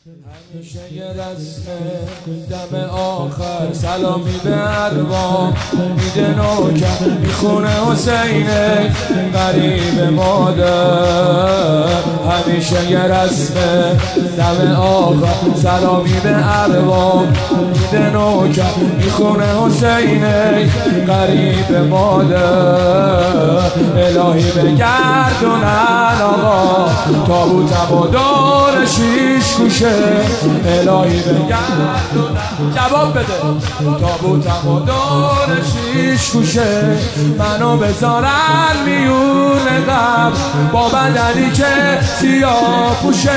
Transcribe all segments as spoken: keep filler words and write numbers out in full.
همیشه یه رسمه دم آخر سلامی به ارباب میده نوکر میخونه حسینه غریب مادر. همیشه یه رسمه دم آخر سلامی به ارباب میده نوکر میخونه حسینه غریب مادر. الهی بگردونن آقا تابوتم و دور شیش گوشه. الهی بگردونن جواب بده تابوتم و دور شیش گوشه. منو بذارن میون قبر با بدنی که سیاه پوشه.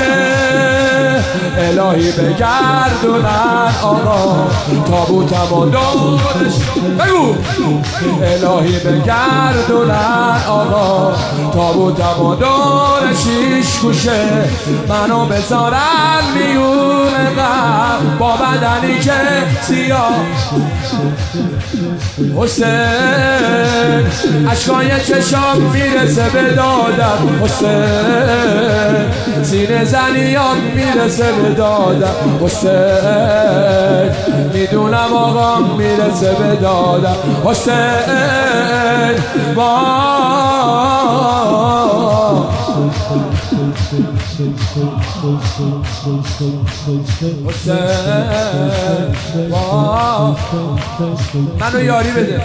الهی بگردونن آقا تابوتم و دورش بگو. الهی بگردونن آقا تابوتم و دور شیش گوشه. منو بذارن میون قبر با بدنی که سیاه. حسین اشکای چشام میرسه به دادم. حسین سینه زنیام میرسه به دادم. حسین میدونم آقا میرسه به دادم. حسین منو یاری بده.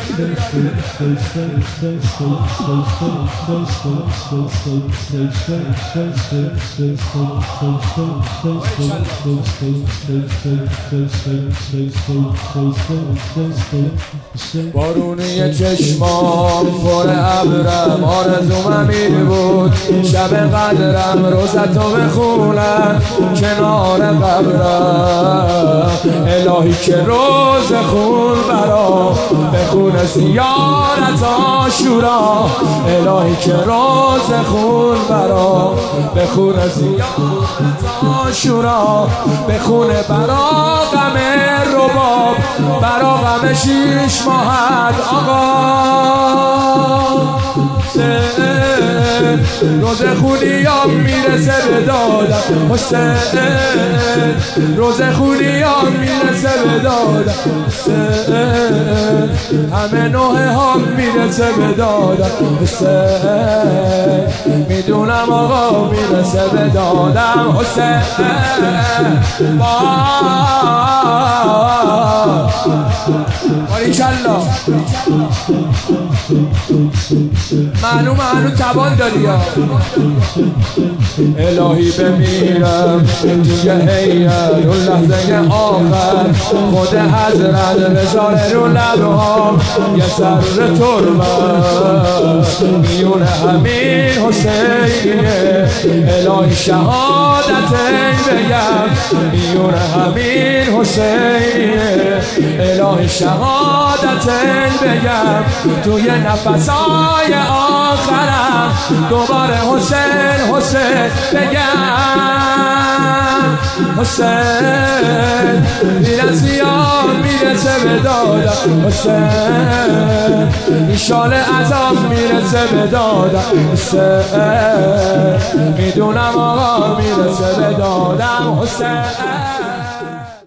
بارونی چشمام پر ابرم آرزوم امیر بود شب قدرم روزتو بخونم کنار قبرم. الهی که روز خون برا بخونه زیارت آشورا. الهی که روز خون برا بخونه زیارت آشورا. بخونه برا غم رباب برا غم شیش ماهت آقا. روز خونیام میرسه به دادم. حسین روز خونیام میرسه به دادم. حسین همه نوحه هم میرسه به دادم. حسین میدونم آقا میرسه به دادم. حسین باریکالله منو منو توان داری یا الهی بمیرم توی حیرت اون لحظه آخر خود حضرت بذاره رو لبهام یه سر تربت میون همین حسینیه. الهی شهادت بگم میون همین حسینیه. الهی شهادت بگم توی نفسای آخرم دوباره حسین حسین بگم. حسین میرسی یا میرسه به دادم. حسین این شال عذاب میرسه به دادم. حسین میدونم آقا میرسه به دادم. حسین